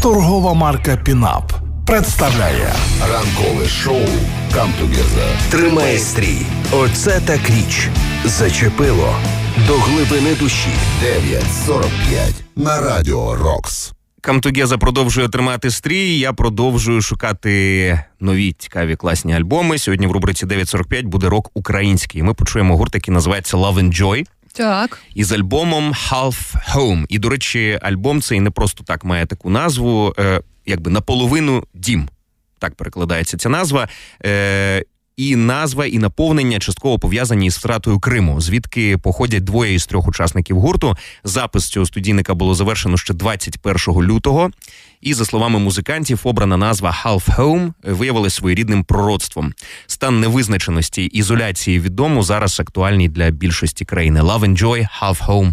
торгова марка «Пінап» представляє ранкове шоу «Come Together». Тримай стрій. Оце так річ. Зачепило до глибини душі. 9:45 на Радіо Рокс. Come Together продовжує тримати стрій, я продовжую шукати нові цікаві класні альбоми. Сьогодні в рубриці 9:45 буде рок український. Ми почуємо гурт, який називається Love and Joy. Так. Із альбомом Half Home. І, до речі, альбом цей не просто так має таку назву, якби наполовину дім. Так перекладається ця назва. І назва, і наповнення частково пов'язані із втратою Криму, звідки походять двоє із трьох учасників гурту. Запис цього студійника було завершено ще 21 лютого. І, за словами музикантів, обрана назва Half Home виявилася своєрідним пророцтвом. Стан невизначеності, ізоляції від дому зараз актуальний для більшості країни. Love and Joy, Half Home.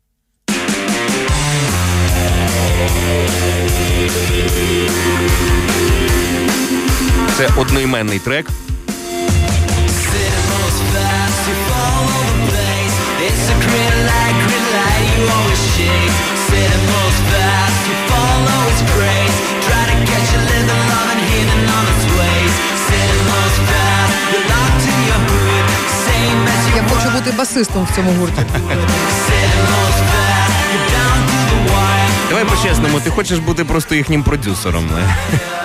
Це одноіменний трек. Я хочу бути басистом в цьому гурті. Давай по-чесному, ти хочеш бути просто їхнім продюсером, не?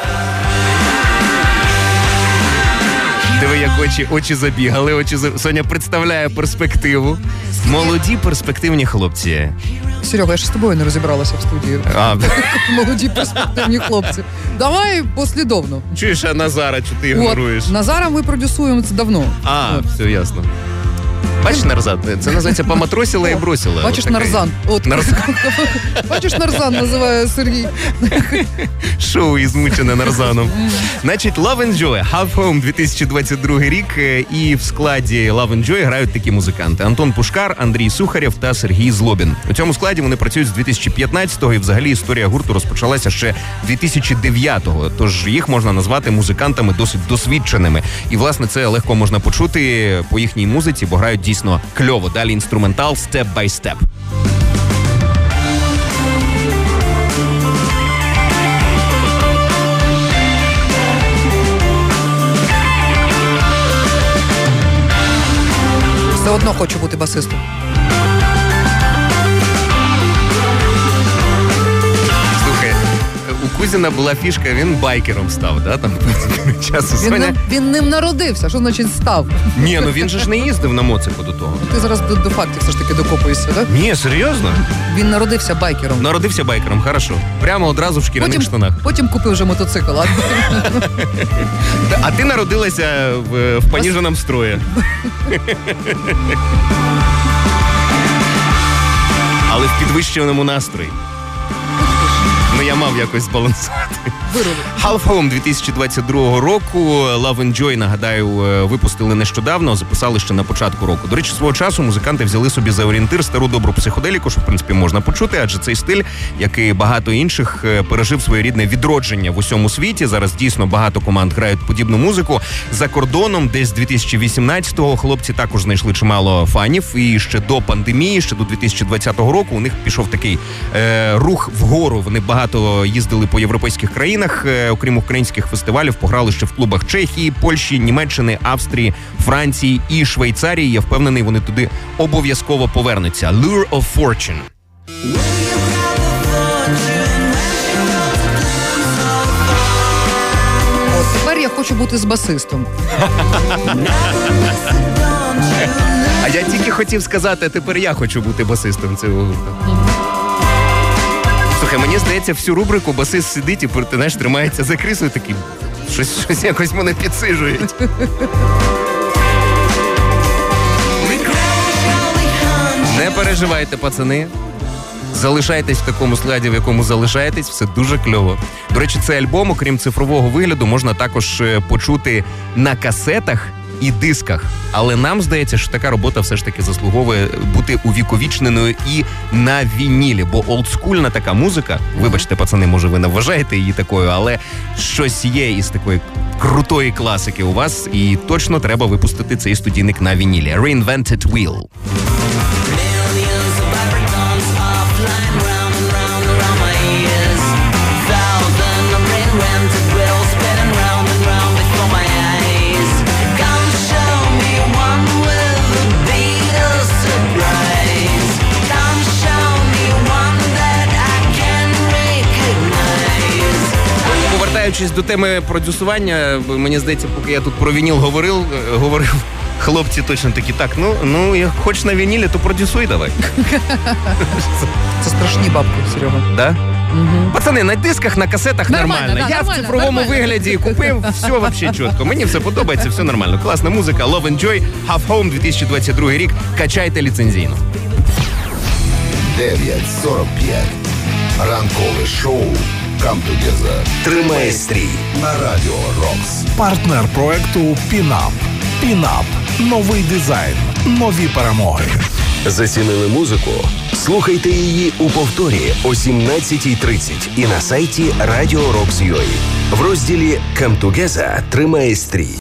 Диви, як очі забігали, Соня представляє перспективу. Молоді перспективні хлопці. Серега, я ж з тобою не розібралася в студії. Молоді перспективні хлопці. Давай послідовно. Чуєш, а Назара, чи ти ігноруєш? Назара ми продюсуємо це давно. Все ясно. Бачиш, Нарзан? Це називається «Поматросила і бросила». Бачиш, Нарзан. Бачиш, Нарзан називає Сергій. Шоу ізмучене Нарзаном. Значить, Love and Joy, Half Home, 2022 рік. І в складі Love and Joy грають такі музиканти: Антон Пушкар, Андрій Сухарєв та Сергій Злобін. У цьому складі вони працюють з 2015-го, і взагалі історія гурту розпочалася ще 2009-го. Тож їх можна назвати музикантами досить досвідченими. І, власне, це легко можна почути по їхній музиці, бо грають дійсно кльово. Далі інструментал «Step by Step». Все одно хочу бути басистом. Слухай, у Кузіна була фішка, він байкером став, да? Там часу Соня... Він ним народився, що значить став? Ні, ну він же ж не їздив на моцику до того. Ти зараз до фактів все ж таки докопуєшся, так? Ні, серйозно? Він народився байкером. Народився байкером, хорошо. Прямо одразу в шкіряних штанах. Потім купив вже мотоцикл. А ти народилася в поніженому строї. Але в підвищеному настрої. Ну, я мав якось збалансувати. Half Home 2022 року. Love and Joy, нагадаю, випустили нещодавно, записали ще на початку року. До речі, свого часу музиканти взяли собі за орієнтир стару добру психоделіку, що, в принципі, можна почути, адже цей стиль, як і багато інших, пережив своєрідне відродження в усьому світі. Зараз дійсно багато команд грають подібну музику. За кордоном, десь з 2018-го, хлопці також знайшли чимало фанів. І ще до пандемії, ще до 2020 року у них пішов такий рух вгору. Вони багато їздили по європейських країнах. Окрім українських фестивалів, пограли ще в клубах Чехії, Польщі, Німеччини, Австрії, Франції і Швейцарії. Я впевнений, вони туди обов'язково повернуться. Lure of Fortune. Тепер я хочу бути з басистом. А я тільки хотів сказати, а тепер я хочу бути басистом цього гурту. Слухай, мені здається, всю рубрику басист сидить і, ти знаєш, тримається за крісло і такий, щось якось мене підсижують. Не переживайте, пацани. Залишайтесь в такому складі, в якому залишаєтесь, все дуже кльово. До речі, цей альбом, окрім цифрового вигляду, можна також почути на касетах і дисках. Але нам здається, що така робота все ж таки заслуговує бути увіковічненою і на вінілі. Бо олдскульна така музика, вибачте, пацани, може ви не вважаєте її такою, але щось є із такої крутої класики у вас, і точно треба випустити цей студійник на вінілі. Reinvented Wheel. Millions of vibrant guns are flying round and round around my ears. Thousands повертаючись до теми продюсування, мені здається, поки я тут про вініл говорив, хлопці точно такі, так, ну, як хочеш на вінілі, то продюсуй давай. Це страшні бабки, Серега. Да? Угу. Пацани, на дисках, на касетах нормально. Да, я в цифровому вигляді купив, все взагалі чітко. Мені все подобається, все нормально. Класна музика, Love and Joy, Half Home, 2022 рік. Качайте ліцензійно. 9:45. Ранкове шоу «Come Together». Тримай стрій На Радіо Рокс. Партнер проекту Пінап. Пінап. Новий дизайн. Нові перемоги. Зацінили музику? Слухайте її у повторі о 17:30 і на сайті Radio Rocks.ua в розділі «Come Together. Тримай стрій».